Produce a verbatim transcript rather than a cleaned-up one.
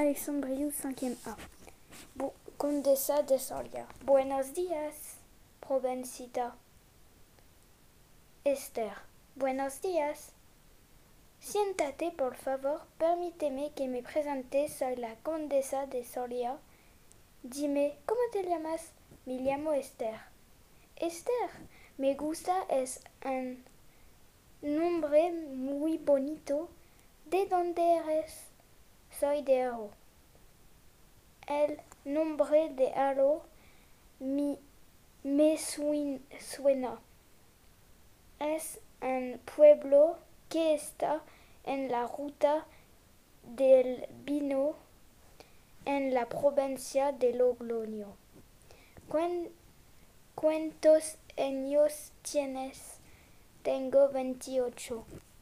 Alexandre Briou, cinquième A. Bu Condesa de Soria. Buenos días, Provencita. Esther. Buenos días. Siéntate, por favor. Permíteme que me presente. Soy la condesa de Soria. Dime, ¿cómo te llamas? Me llamo Esther. Esther, me gusta, es un nombre muy bonito. ¿De dónde eres? Soy de Haro. El nombre de Haro mi, me suena. Es un pueblo que está en la ruta del vino en la provincia de Logroño. ¿Cuántos años tienes? Tengo veintiocho.